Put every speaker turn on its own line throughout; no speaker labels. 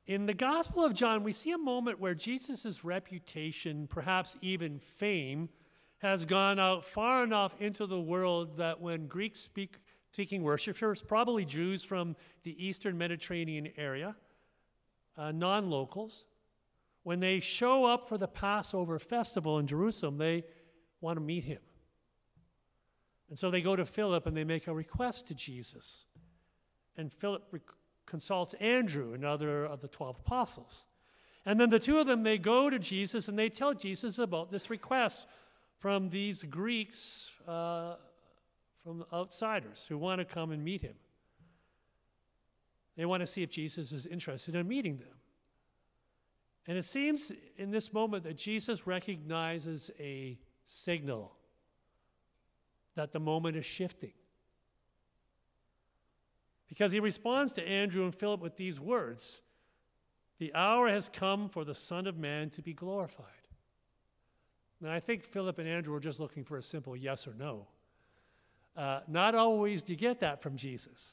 In the Gospel of John, we see a moment where Jesus' reputation, perhaps even fame, has gone out far enough into the world that when Greek-speaking worshipers, probably Jews from the Eastern Mediterranean area, non-locals, when they show up for the Passover festival in Jerusalem, they want to meet him. And so they go to Philip and they make a request to Jesus. And Philip consults Andrew, another of the 12 apostles. And then the two of them, they go to Jesus and they tell Jesus about this request from these Greeks, from outsiders who want to come and meet him. They want to see if Jesus is interested in meeting them. And it seems in this moment that Jesus recognizes a signal that the moment is shifting. Because he responds to Andrew and Philip with these words, "The hour has come for the Son of Man to be glorified." Now, I think Philip and Andrew were just looking for a simple yes or no. Not always do you get that from Jesus.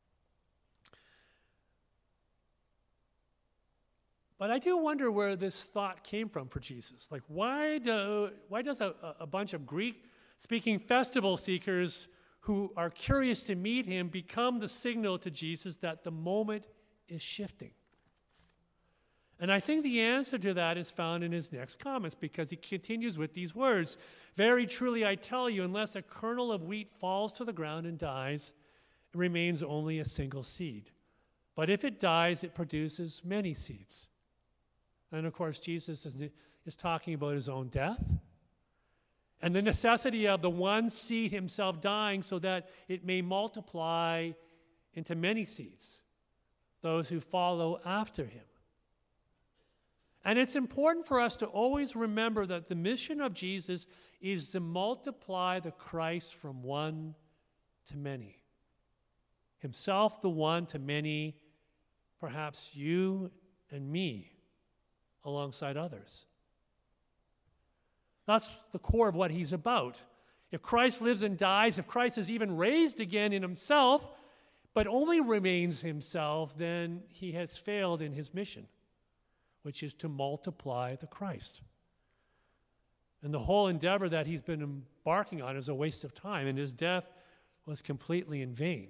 But I do wonder where this thought came from for Jesus. Like, why does a bunch of Greek-speaking festival seekers who are curious to meet him become the signal to Jesus that the moment is shifting? And I think the answer to that is found in his next comments, because he continues with these words, "Very truly I tell you, unless a kernel of wheat falls to the ground and dies, it remains only a single seed. But if it dies, it produces many seeds." And of course, Jesus is talking about his own death and the necessity of the one seed himself dying so that it may multiply into many seeds, those who follow after him. And it's important for us to always remember that the mission of Jesus is to multiply the Christ from one to many. Himself the one to many, perhaps you and me, alongside others. That's the core of what he's about. If Christ lives and dies, if Christ is even raised again in himself, but only remains himself, then he has failed in his mission, which is to multiply the Christ. And the whole endeavor that he's been embarking on is a waste of time, and his death was completely in vain.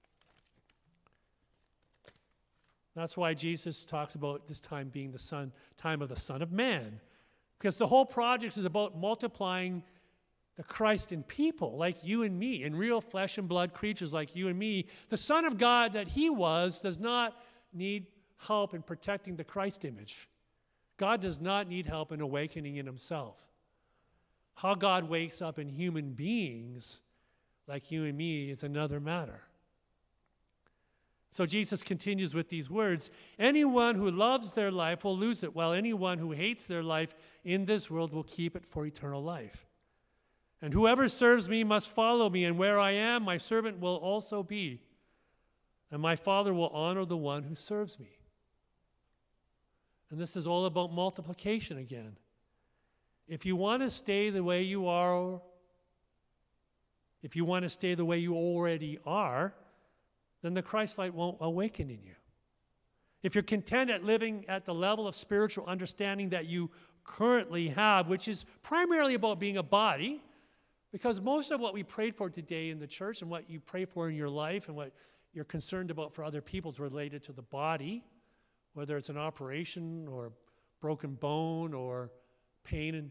That's why Jesus talks about this time being the time of the Son of Man, because the whole project is about multiplying the Christ in people like you and me, in real flesh and blood creatures like you and me. The Son of God that he was does not need help in protecting the Christ image. God does not need help in awakening in himself. How God wakes up in human beings like you and me is another matter. So Jesus continues with these words, "Anyone who loves their life will lose it, while anyone who hates their life in this world will keep it for eternal life. And whoever serves me must follow me, and where I am, my servant will also be. And my Father will honor the one who serves me." And this is all about multiplication again. If you want to stay the way you are, if you want to stay the way you already are, then the Christ light won't awaken in you. If you're content at living at the level of spiritual understanding that you currently have, which is primarily about being a body, because most of what we prayed for today in the church and what you pray for in your life and what you're concerned about for other people is related to the body, whether it's an operation or a broken bone or pain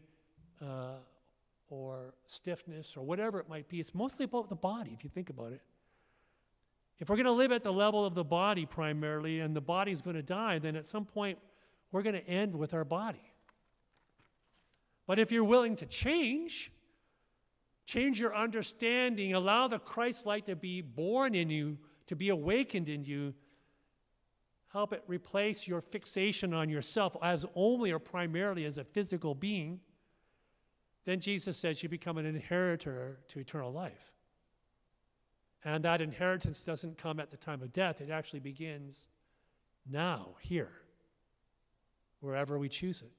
or stiffness or whatever it might be. It's mostly about the body, if you think about it. If we're going to live at the level of the body primarily, and the body's going to die, then at some point we're going to end with our body. But if you're willing to change your understanding, allow the Christ light to be born in you, to be awakened in you, help it replace your fixation on yourself as only or primarily as a physical being, then Jesus says you become an inheritor to eternal life. And that inheritance doesn't come at the time of death. It actually begins now, here, wherever we choose it.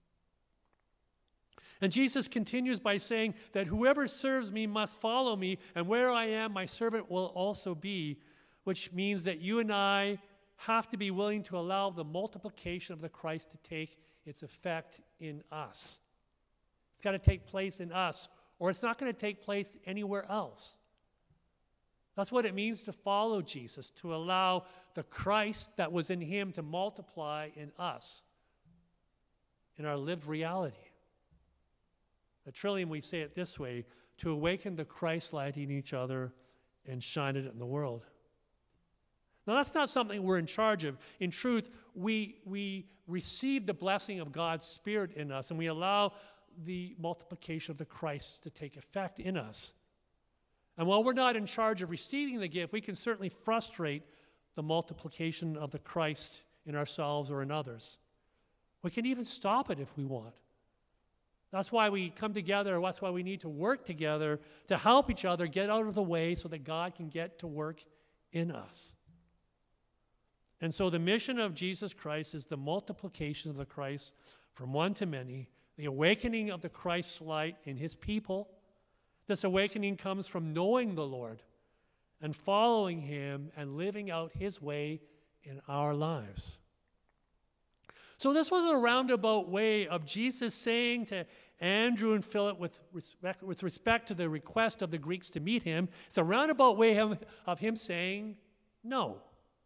And Jesus continues by saying that whoever serves me must follow me, and where I am, my servant will also be, which means that you and I have to be willing to allow the multiplication of the Christ to take its effect in us. It's got to take place in us, or it's not going to take place anywhere else. That's what it means to follow Jesus, to allow the Christ that was in him to multiply in us, in our lived reality. At Trillium, we say it this way: to awaken the Christ light in each other and shine it in the world. Now, that's not something we're in charge of. In truth, we receive the blessing of God's Spirit in us, and we allow the multiplication of the Christ to take effect in us. And while we're not in charge of receiving the gift, we can certainly frustrate the multiplication of the Christ in ourselves or in others. We can even stop it if we want. That's why we come together. That's why we need to work together to help each other get out of the way so that God can get to work in us. And so the mission of Jesus Christ is the multiplication of the Christ from one to many, the awakening of the Christ's light in his people. This awakening comes from knowing the Lord and following him and living out his way in our lives. So this was a roundabout way of Jesus saying to Andrew and Philip with respect to the request of the Greeks to meet him. It's a roundabout way of him saying, no,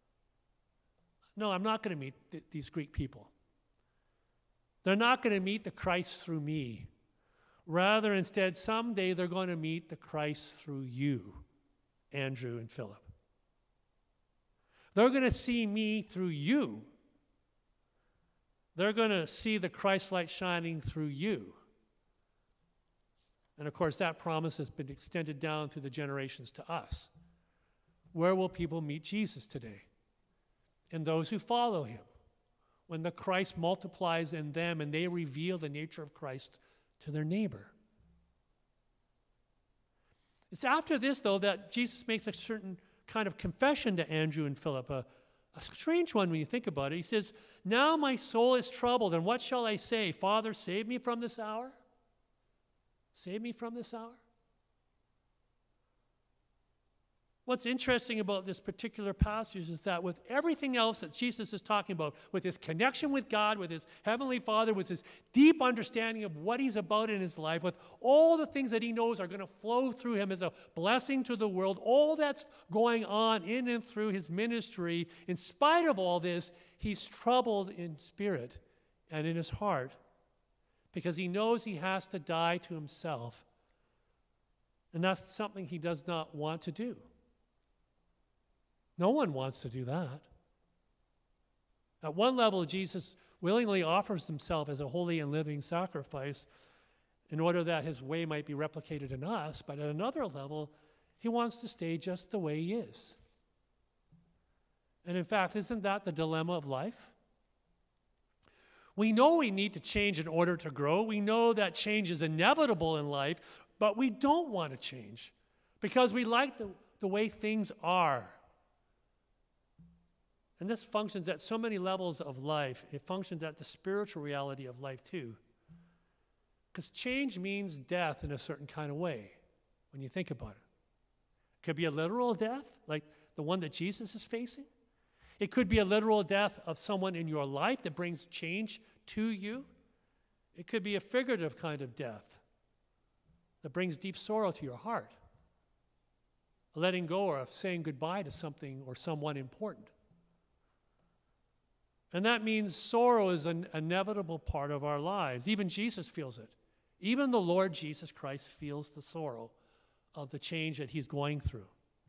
I'm not going to meet these Greek people. They're not going to meet the Christ through me. Rather, instead, someday they're going to meet the Christ through you, Andrew and Philip. They're going to see me through you. They're going to see the Christ light shining through you. And of course, that promise has been extended down through the generations to us. Where will people meet Jesus today? In those who follow him. When the Christ multiplies in them and they reveal the nature of Christ to their neighbor. It's after this, though, that Jesus makes a certain kind of confession to Andrew and Philip, a strange one when you think about it. He says, now my soul is troubled, and what shall I say? Father, save me from this hour? Save me from this hour? What's interesting about this particular passage is that with everything else that Jesus is talking about, with his connection with God, with his heavenly Father, with his deep understanding of what he's about in his life, with all the things that he knows are going to flow through him as a blessing to the world, all that's going on in and through his ministry, in spite of all this, he's troubled in spirit and in his heart because he knows he has to die to himself. And that's something he does not want to do. No one wants to do that. At one level, Jesus willingly offers himself as a holy and living sacrifice in order that his way might be replicated in us. But at another level, he wants to stay just the way he is. And in fact, isn't that the dilemma of life? We know we need to change in order to grow. We know that change is inevitable in life, but we don't want to change because we like the way things are. And this functions at so many levels of life. It functions at the spiritual reality of life too. Because change means death in a certain kind of way when you think about it. It could be a literal death, like the one that Jesus is facing. It could be a literal death of someone in your life that brings change to you. It could be a figurative kind of death that brings deep sorrow to your heart. A letting go or a saying goodbye to something or someone important. And that means sorrow is an inevitable part of our lives. Even Jesus feels it. Even the Lord Jesus Christ feels the sorrow of the change that he's going through.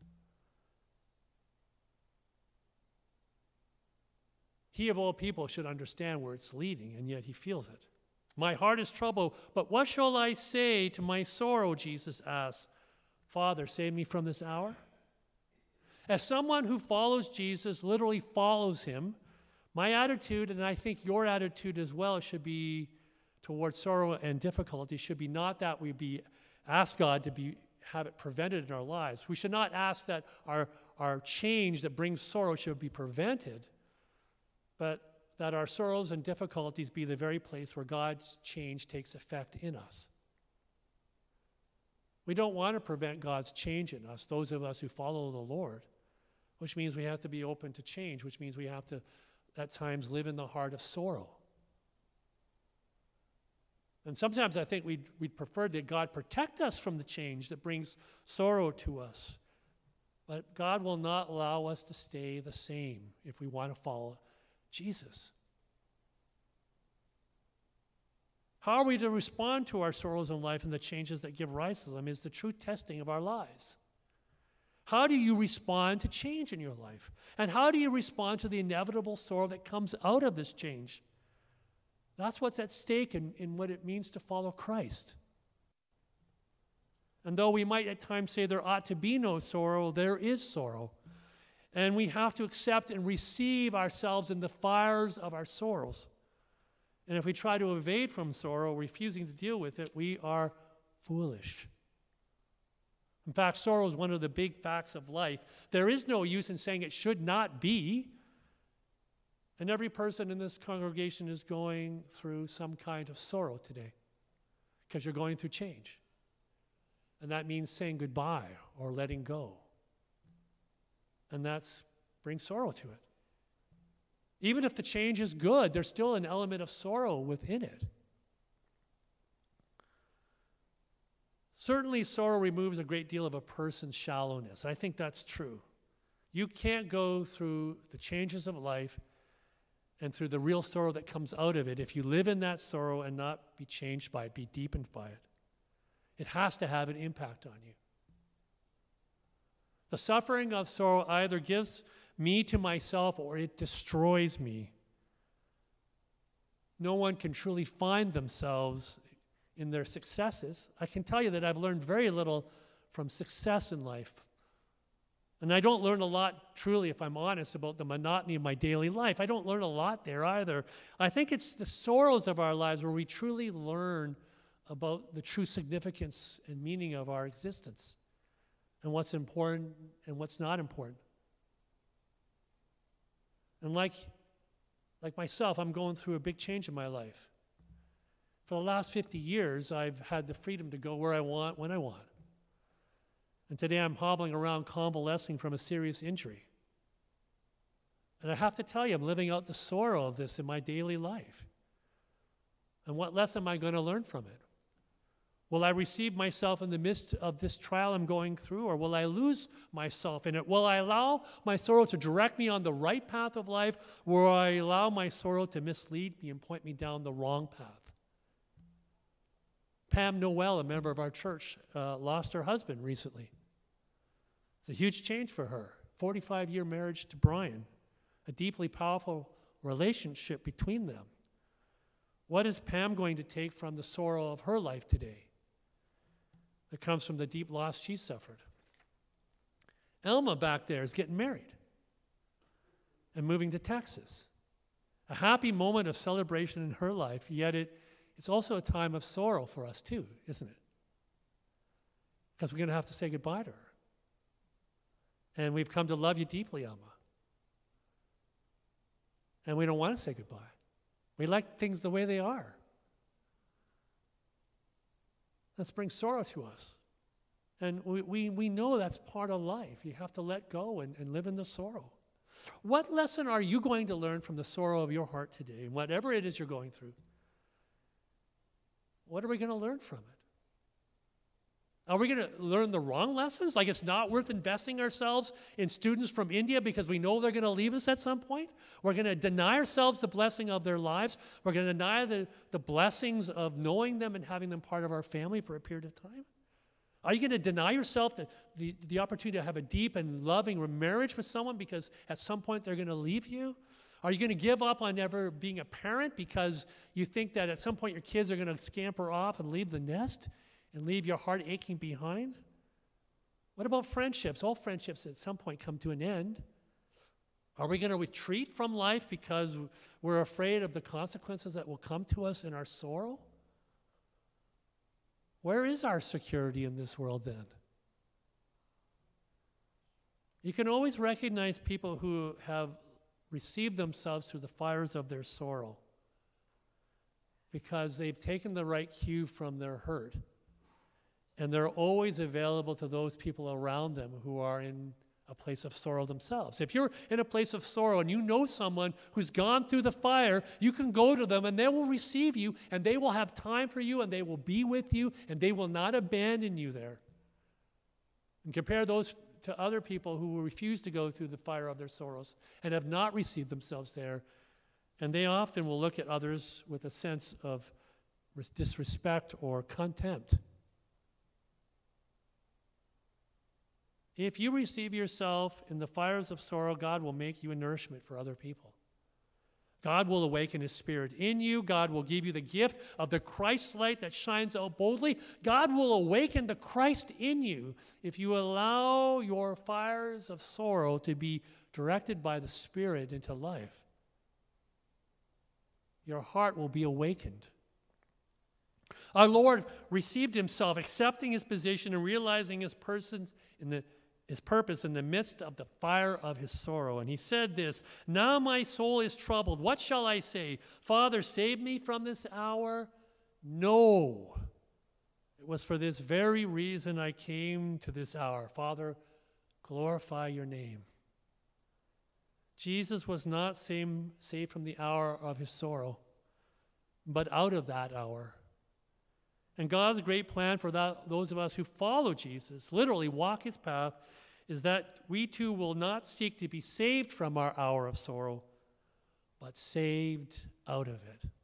He of all people should understand where it's leading, and yet he feels it. My heart is troubled, but what shall I say to my sorrow, Jesus asks. Father, save me from this hour? As someone who follows Jesus, literally follows him, my attitude, and I think your attitude as well, should be towards sorrow and difficulty, should be not that we ask God to have it prevented in our lives. We should not ask that our change that brings sorrow should be prevented, but that our sorrows and difficulties be the very place where God's change takes effect in us. We don't want to prevent God's change in us, those of us who follow the Lord. which means we have to be open to change, which means we have to, at times, live in the heart of sorrow. And sometimes I think we'd prefer that God protect us from the change that brings sorrow to us. But God will not allow us to stay the same if we want to follow Jesus. How are we to respond to our sorrows in life and the changes that give rise to them is the true testing of our lives. How do you respond to change in your life? And how do you respond to the inevitable sorrow that comes out of this change? That's what's at stake in what it means to follow Christ. And though we might at times say there ought to be no sorrow, there is sorrow. And we have to accept and receive ourselves in the fires of our sorrows. And if we try to evade from sorrow, refusing to deal with it, we are foolish. In fact, sorrow is one of the big facts of life. There is no use in saying it should not be. And every person in this congregation is going through some kind of sorrow today because you're going through change. And that means saying goodbye or letting go. And that brings sorrow to it. Even if the change is good, there's still an element of sorrow within it. Certainly, sorrow removes a great deal of a person's shallowness. I think that's true. You can't go through the changes of life and through the real sorrow that comes out of it if you live in that sorrow and not be changed by it, be deepened by it. It has to have an impact on you. The suffering of sorrow either gives me to myself or it destroys me. No one can truly find themselves in their successes. I can tell you that I've learned very little from success in life. And I don't learn a lot, truly, if I'm honest, about the monotony of my daily life. I don't learn a lot there either. I think it's the sorrows of our lives where we truly learn about the true significance and meaning of our existence and what's important and what's not important. And like myself, I'm going through a big change in my life. For the last 50 years, I've had the freedom to go where I want, when I want. And today I'm hobbling around convalescing from a serious injury. And I have to tell you, I'm living out the sorrow of this in my daily life. And what lesson am I going to learn from it? Will I receive myself in the midst of this trial I'm going through, or will I lose myself in it? Will I allow my sorrow to direct me on the right path of life, or will I allow my sorrow to mislead me and point me down the wrong path? Pam Noel, a member of our church, lost her husband recently. It's a huge change for her. 45-year marriage to Brian, a deeply powerful relationship between them. What is Pam going to take from the sorrow of her life today that comes from the deep loss she suffered? Elma back there is getting married and moving to Texas. A happy moment of celebration in her life, yet it's also a time of sorrow for us too, isn't it? Because we're going to have to say goodbye to her. And we've come to love you deeply, Elma. And we don't want to say goodbye. We like things the way they are. That brings sorrow to us. And we know that's part of life. You have to let go and live in the sorrow. What lesson are you going to learn from the sorrow of your heart today? Whatever it is you're going through. What are we going to learn from it? Are we going to learn the wrong lessons? Like it's not worth investing ourselves in students from India because we know they're going to leave us at some point? We're going to deny ourselves the blessing of their lives. We're going to deny the blessings of knowing them and having them part of our family for a period of time? Are you going to deny yourself the opportunity to have a deep and loving marriage with someone because at some point they're going to leave you? Are you going to give up on ever being a parent because you think that at some point your kids are going to scamper off and leave the nest and leave your heart aching behind? What about friendships? All friendships at some point come to an end. Are we going to retreat from life because we're afraid of the consequences that will come to us in our sorrow? Where is our security in this world then? You can always recognize people who have received themselves through the fires of their sorrow because they've taken the right cue from their hurt. And they're always available to those people around them who are in a place of sorrow themselves. If you're in a place of sorrow and you know someone who's gone through the fire, you can go to them and they will receive you and they will have time for you and they will be with you and they will not abandon you there. And compare those to other people who will refuse to go through the fire of their sorrows and have not received themselves there. And they often will look at others with a sense of disrespect or contempt. If you receive yourself in the fires of sorrow, God will make you a nourishment for other people. God will awaken his spirit in you. God will give you the gift of the Christ light that shines out boldly. God will awaken the Christ in you if you allow your fires of sorrow to be directed by the Spirit into life. Your heart will be awakened. Our Lord received himself, accepting his position and realizing his purpose in the midst of the fire of his sorrow. And he said this, "Now my soul is troubled. What shall I say? Father, save me from this hour? No. It was for this very reason I came to this hour. Father, glorify your name." Jesus was not saved from the hour of his sorrow, but out of that hour. And God's great plan for those of us who follow Jesus, literally walk his path, is that we too will not seek to be saved from our hour of sorrow, but saved out of it.